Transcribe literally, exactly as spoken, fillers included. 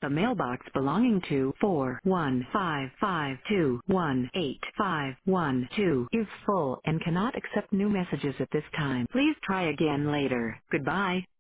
A mailbox belonging to four one five five two one eight five one two is full and cannot accept new messages at this time. Please try again later. Goodbye.